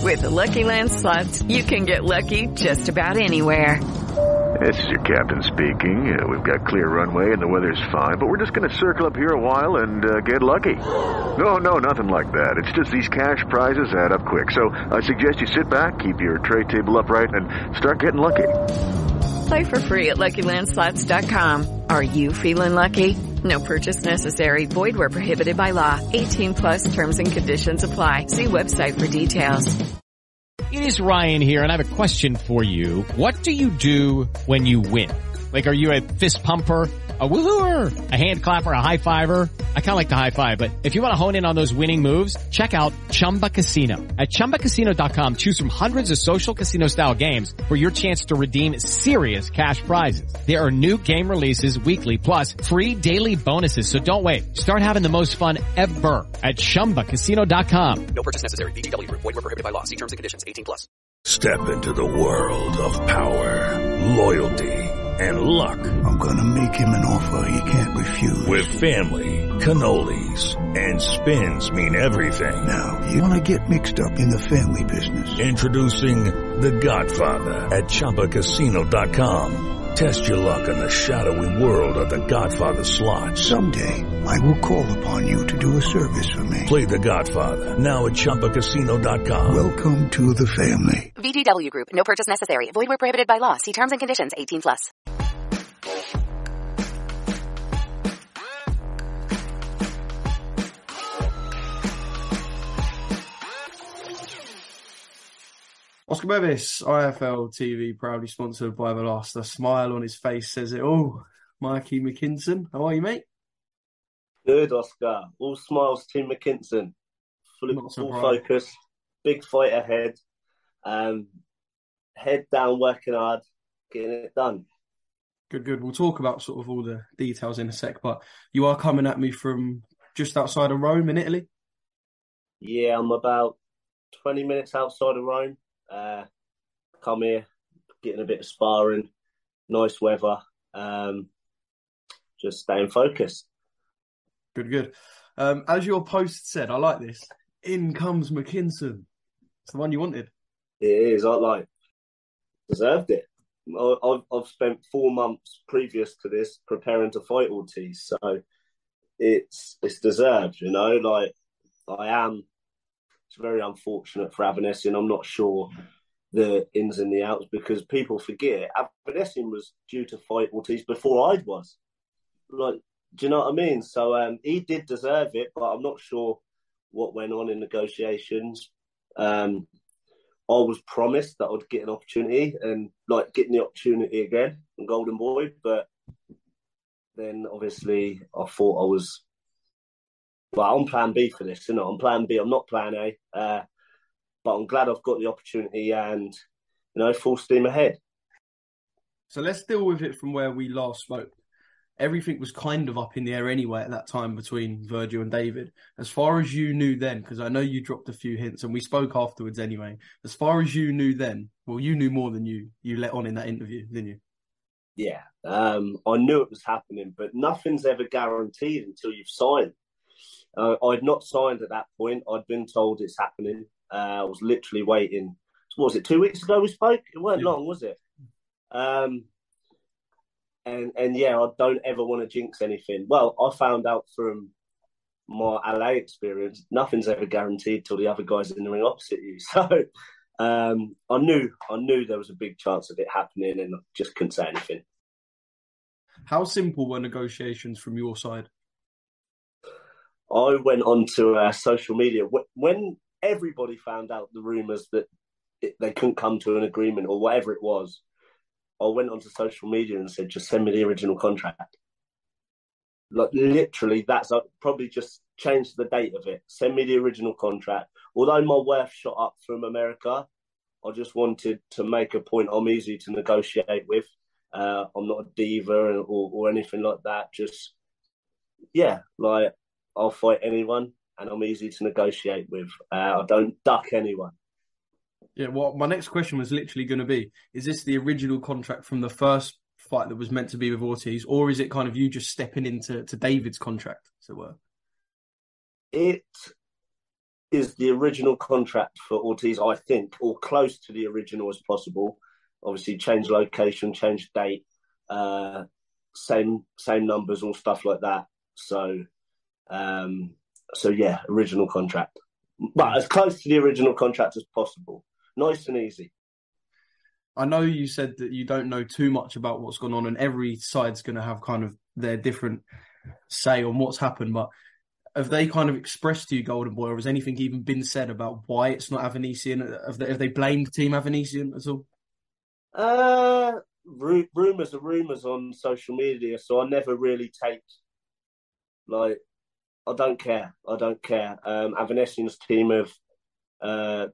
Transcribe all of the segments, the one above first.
With the Lucky Land Slots, you can get lucky just about anywhere. This is your captain speaking. We've got clear runway and the weather's fine, but we're just going to circle up here a while and get lucky. No, nothing like that. It's just these cash prizes add up quick. So I suggest you sit back, keep your tray table upright, and start getting lucky. Play for free at LuckyLandSlots.com. Are you feeling lucky? No purchase necessary. Void where prohibited by law. 18+ terms and conditions apply. See website for details. It is Ryan here, and I have a question for you. What do you do when you win? Like, are you a fist pumper, a woohooer, a hand clapper, a high fiver? I kind of like the high five, but if you want to hone in on those winning moves, check out Chumba Casino. At ChumbaCasino.com, choose from hundreds of social casino-style games for your chance to redeem serious cash prizes. There are new game releases weekly, plus free daily bonuses, so don't wait. Start having the most fun ever at ChumbaCasino.com. No purchase necessary. VGW Group. Void where prohibited by law. See terms and conditions. 18+. Step into the world of power, loyalty, and luck. I'm gonna make him an offer he can't refuse. With family, cannolis, and spins mean everything. Now, you wanna get mixed up in the family business. Introducing The Godfather at ChumbaCasino.com. Test your luck in the shadowy world of The Godfather slot. Someday, I will call upon you to do a service for me. Play The Godfather, now at ChumbaCasino.com. Welcome to the family. VGW Group. No purchase necessary. Void where prohibited by law. See terms and conditions. 18+. Oscar Bevis, IFL TV, proudly sponsored by The Last. A smile on his face says it all. Mikey McKinson, how are you, mate? Good, Oscar. All smiles, Tim McKinson. Full focus, big fight ahead. Head down, working hard, getting it done. Good. We'll talk about sort of all the details in a sec, but you are coming at me from just outside of Rome in Italy? Yeah, I'm about 20 minutes outside of Rome. Come here, getting a bit of sparring, nice weather, just staying focused. Good. As your post said, I like this. In comes McKinson. It's the one you wanted. It is. I deserved it. I've spent 4 months previous to this preparing to fight Ortiz, so it's deserved. You know, like I am. It's very unfortunate for Avanesyan. I'm not sure the ins and the outs because people forget Avanesyan was due to fight Ortiz before I was. Like, do you know what I mean? So he did deserve it, but I'm not sure what went on in negotiations. I was promised that I'd get an opportunity and like getting the opportunity again in Golden Boy, but then obviously I thought I was. Well, I'm plan B for this, you know. I'm plan B. I'm not plan A. But I'm glad I've got the opportunity and, you know, full steam ahead. So let's deal with it from where we last spoke. Everything was kind of up in the air anyway at that time between Virgil and David. As far as you knew then, because I know you dropped a few hints and we spoke afterwards anyway. As far as you knew then, well, you knew more than you let on in that interview, didn't you? Yeah. I knew it was happening, but nothing's ever guaranteed until you've signed. I'd not signed at that point. I'd been told it's happening. I was literally waiting. What was it, 2 weeks ago we spoke? It weren't long, was it? And yeah, I don't ever want to jinx anything. Well, I found out from my LA experience, nothing's ever guaranteed till the other guy's in the ring opposite you. So I knew there was a big chance of it happening and I just couldn't say anything. How simple were negotiations from your side? I went onto social media when everybody found out the rumours that they couldn't come to an agreement or whatever it was. I went onto social media and said, just send me the original contract. Like literally, that's probably just changed the date of it. Send me the original contract. Although my worth shot up from America, I just wanted to make a point I'm easy to negotiate with. I'm not a diva or anything like that. Just, yeah, like I'll fight anyone and I'm easy to negotiate with. I don't duck anyone. Yeah, well, my next question was literally going to be, is this the original contract from the first fight that was meant to be with Ortiz, or is it kind of you just stepping into David's contract, as it were? It is the original contract for Ortiz, I think, or close to the original as possible. Obviously, change location, change date, same numbers, all stuff like that. So yeah, original contract, but as close to the original contract as possible. Nice and easy. I know you said that you don't know too much about what's gone on, and every side's going to have kind of their different say on what's happened, but have they kind of expressed to you, Golden Boy, or has anything even been said about why it's not Avanesian? Have they blamed Team Avanesian at all? Rumours are rumours on social media, so I never really take, like, I don't care. Avanesian's team have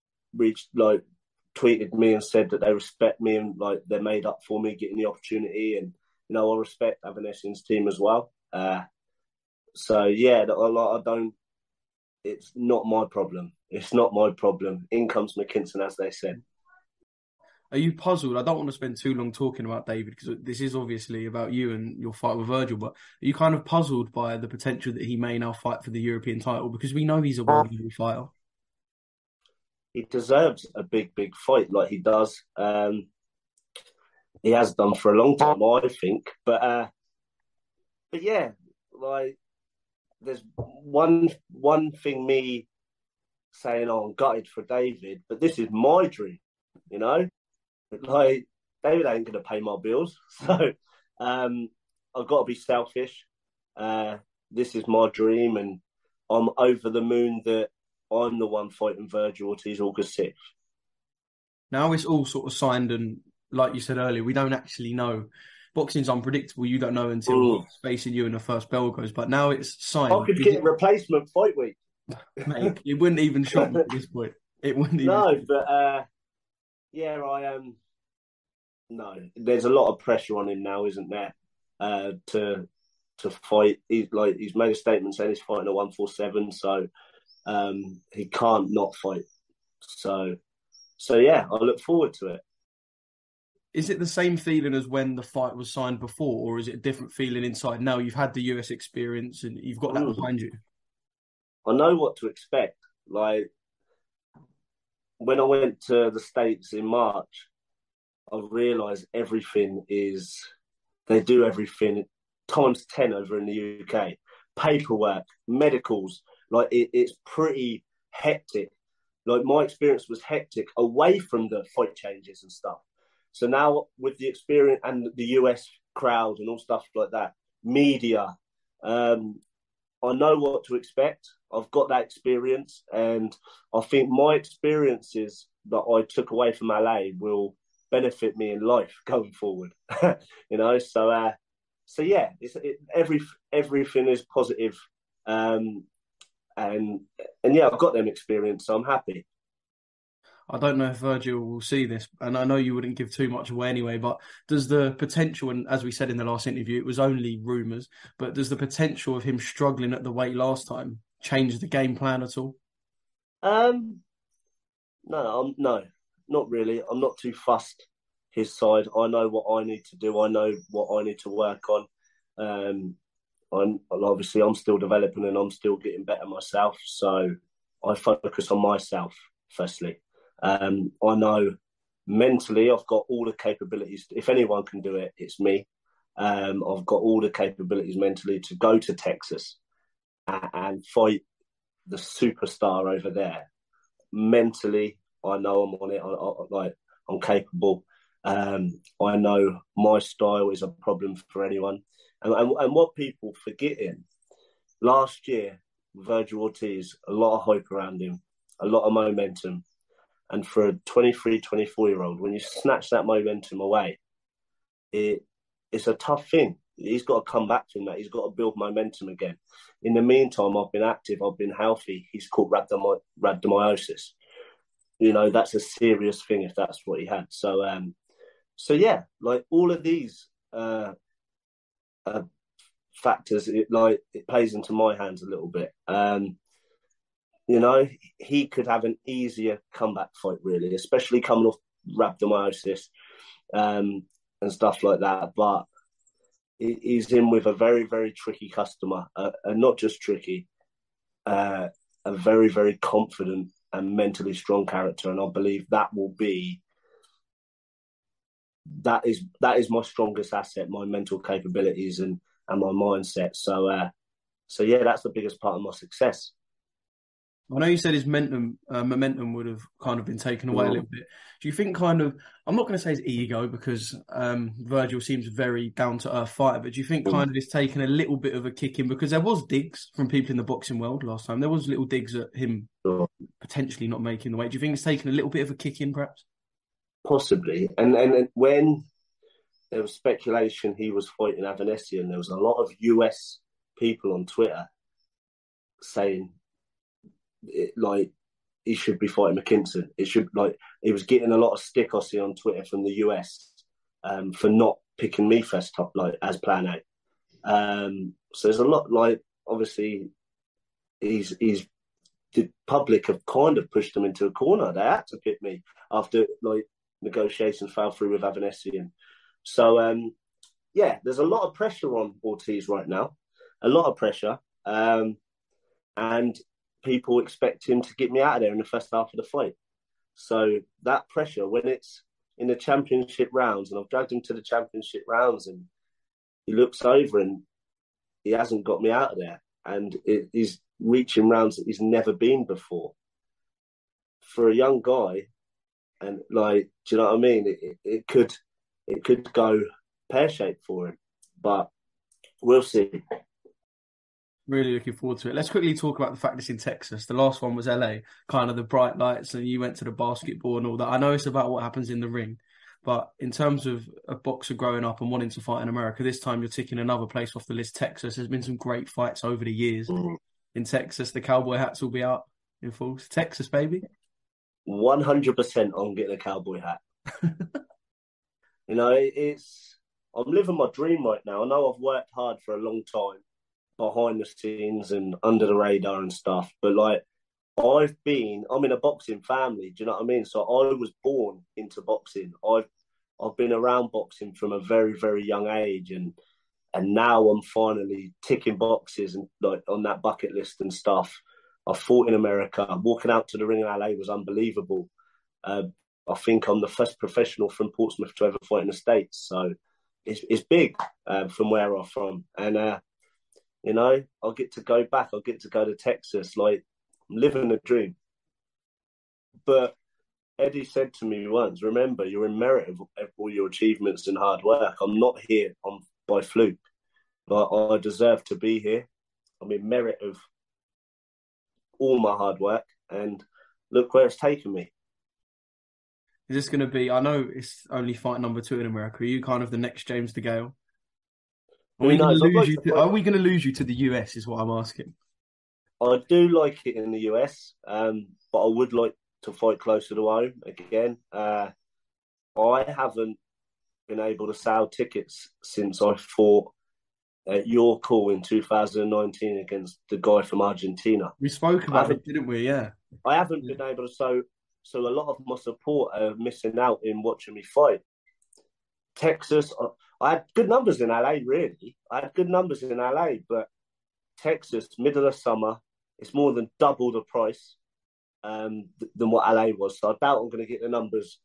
tweeted me and said that they respect me and like they're made up for me getting the opportunity, and you know I respect Avanesian's team as well. So yeah, I don't. It's not my problem. It's not my problem. In comes McKinson, as they said. Are you puzzled? I don't want to spend too long talking about David because this is obviously about you and your fight with Virgil, but are you kind of puzzled by the potential that he may now fight for the European title? Because we know he's a world-level fighter. He deserves a big fight like he does. He has done for a long time, I think. But yeah, like there's one thing me saying, oh, I'm gutted for David, but this is my dream, you know? Like, David ain't going to pay my bills. So I've got to be selfish. This is my dream, and I'm over the moon that I'm the one fighting Virgil Ortiz August 6th. Now it's all sort of signed, and like you said earlier, we don't actually know. Boxing's unpredictable. You don't know until he's facing you and the first bell goes. But now it's signed. I could get a replacement fight week. Mate, it wouldn't even shock me at this point. It wouldn't even. No, but yeah, I am. No, there's a lot of pressure on him now, isn't there? To fight. He's made a statement saying he's fighting a 147, so he can't not fight. So yeah, I look forward to it. Is it the same feeling as when the fight was signed before, or is it a different feeling inside now? You've had the US experience and you've got that behind you. I know what to expect. Like, when I went to the States in March, I realised they do everything times 10 over in the UK. Paperwork, medicals, like it's pretty hectic. Like, my experience was hectic away from the fight changes and stuff. So now with the experience and the US crowd and all stuff like that, media, I know what to expect. I've got that experience, and I think my experiences that I took away from LA will benefit me in life going forward. You know, so yeah, everything is positive, and yeah, I've got them experience, so I'm happy. I don't know if Virgil will see this, and I know you wouldn't give too much away anyway, but does the potential, and as we said in the last interview, it was only rumours, but does the potential of him struggling at the weight last time change the game plan at all? No, not really. I'm not too fussed his side. I know what I need to do. I know what I need to work on. Obviously, I'm still developing and I'm still getting better myself, so I focus on myself firstly. I know mentally I've got all the capabilities. If anyone can do it, it's me. I've got all the capabilities mentally to go to Texas and fight the superstar over there. Mentally, I know I'm on it. I'm capable. I know my style is a problem for anyone. And what people forgetting, last year, Virgil Ortiz, a lot of hype around him, a lot of momentum. And for a 23, 24-year-old, when you snatch that momentum away, it's a tough thing. He's got to come back from that. He's got to build momentum again. In the meantime, I've been active. I've been healthy. He's caught rhabdomyosis. You know, that's a serious thing if that's what he had. So yeah, like all of these factors, it plays into my hands a little bit. You know, he could have an easier comeback fight, really, especially coming off rhabdomyosis and stuff like that. But he's in with a very, very tricky customer, and not just tricky, a very, very confident and mentally strong character, and I believe that is my strongest asset, my mental capabilities and my mindset. So yeah, that's the biggest part of my success. I know you said his momentum would have kind of been taken away a little bit. Do you think I'm not going to say his ego, because Virgil seems a very down-to-earth fighter, but do you think kind of it's taken a little bit of a kick in? Because there was digs from people in the boxing world last time. There was little digs at him potentially not making the weight. Do you think it's taken a little bit of a kick in, perhaps? Possibly. And when there was speculation he was fighting Avanesyan, there was a lot of US people on Twitter saying he should be fighting McKinson. He was getting a lot of stick, I see, on Twitter from the US for not picking me first top as plan A. So there's a lot, obviously the public have kind of pushed him into a corner. They had to pick me after negotiations fell through with Avanesyan. So yeah, there's a lot of pressure on Ortiz right now, a lot of pressure, and people expect him to get me out of there in the first half of the fight. So that pressure, when it's in the championship rounds, and I've dragged him to the championship rounds, and he looks over and he hasn't got me out of there, and he's reaching rounds that he's never been before. For a young guy, and do you know what I mean? It could go pear-shaped for him, but we'll see. Really looking forward to it. Let's quickly talk about the fact it's in Texas. The last one was LA, kind of the bright lights, and you went to the basketball and all that. I know it's about what happens in the ring, but in terms of a boxer growing up and wanting to fight in America, this time you're ticking another place off the list, Texas. There's been some great fights over the years in Texas. The cowboy hats will be out in full. Texas, baby. 100% I'm getting a cowboy hat. I'm living my dream right now. I know I've worked hard for a long time, behind the scenes and under the radar and stuff, but I'm in a boxing family, do you know what I mean? So I was born into boxing. I've been around boxing from a very, very young age, and now I'm finally ticking boxes and on that bucket list and stuff. I fought in America. Walking out to the ring in LA was unbelievable. I think I'm the first professional from Portsmouth to ever fight in the States, so it's big from where I'm from. And I'll get to go back. I'll get to go to Texas. I'm living a dream. But Eddie said to me once, remember, you're in merit of all your achievements and hard work. I'm not here by fluke, but I deserve to be here. I'm in merit of all my hard work, and look where it's taken me. Is this going to be, I know it's only fight number 2 in America. Are you kind of the next James DeGale? Are we going to lose you to the US is what I'm asking. I do like it in the US, but I would like to fight closer to home again. I haven't been able to sell tickets since I fought at your call in 2019 against the guy from Argentina. We spoke about it, didn't we? Yeah. I haven't been able to, so a lot of my support are missing out in watching me fight. Texas, I had good numbers in LA, really. But Texas, middle of summer, it's more than double the price than what LA was. So I doubt I'm going to get the numbers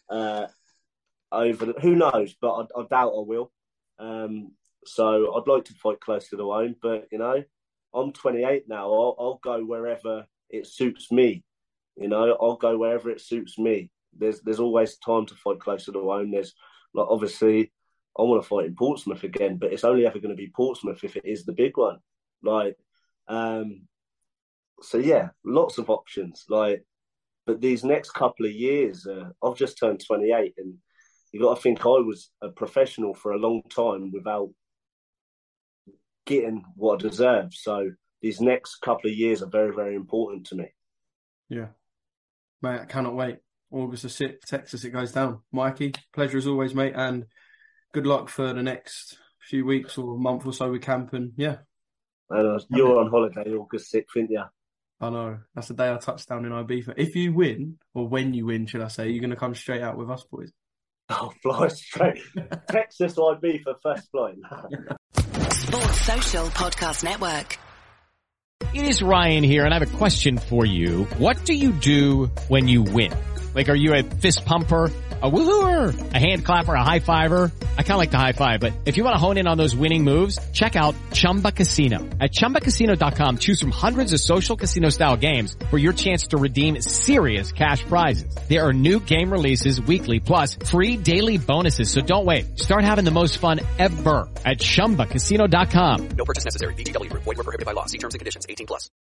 who knows, but I doubt I will. So I'd like to fight closer to home, but, I'm 28 now. I'll go wherever it suits me. I'll go wherever it suits me. There's always time to fight closer to home. There's, obviously, I want to fight in Portsmouth again, but it's only ever going to be Portsmouth if it is the big one. So yeah, lots of options. But these next couple of years, I've just turned 28, and you got to think I was a professional for a long time without getting what I deserve. So these next couple of years are very, very important to me. Yeah, mate, I cannot wait. August the 6th, Texas, it goes down. Mikey, pleasure as always, mate, and good luck for the next few weeks or month or so with camp. And yeah. You're on holiday August 6th, aren't you? I know. That's the day I touch down in Ibiza. If you win, or when you win, should I say, you're going to come straight out with us, boys. Oh, fly straight. Texas or Ibiza, first flight. Sports Social Podcast Network. It is Ryan here, and I have a question for you. What do you do when you win? Like, are you a fist pumper, a woohooer, a hand clapper, a high fiver? I kind of like the high five, but if you want to hone in on those winning moves, check out Chumba Casino. At ChumbaCasino.com, choose from hundreds of social casino style games for your chance to redeem serious cash prizes. There are new game releases weekly, plus free daily bonuses. So don't wait. Start having the most fun ever at ChumbaCasino.com. No purchase necessary. VGW Group. Void where prohibited by law. See terms and conditions. 18+.